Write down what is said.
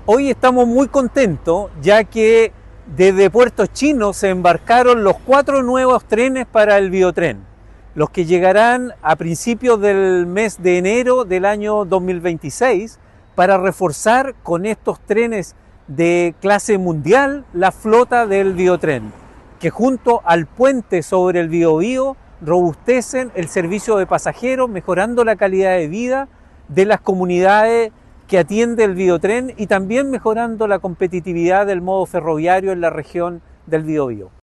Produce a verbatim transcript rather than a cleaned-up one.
Hoy estamos muy contentos ya que desde Puerto Chino se embarcaron los cuatro nuevos trenes para el Biotren, los que llegarán a principios del mes de enero del año dos mil veintiséis para reforzar con estos trenes de clase mundial la flota del Biotren, que junto al puente sobre el Biobío robustecen el servicio de pasajeros, mejorando la calidad de vida de las comunidades que atiende el Biotren y también mejorando la competitividad del modo ferroviario en la región del Biobío.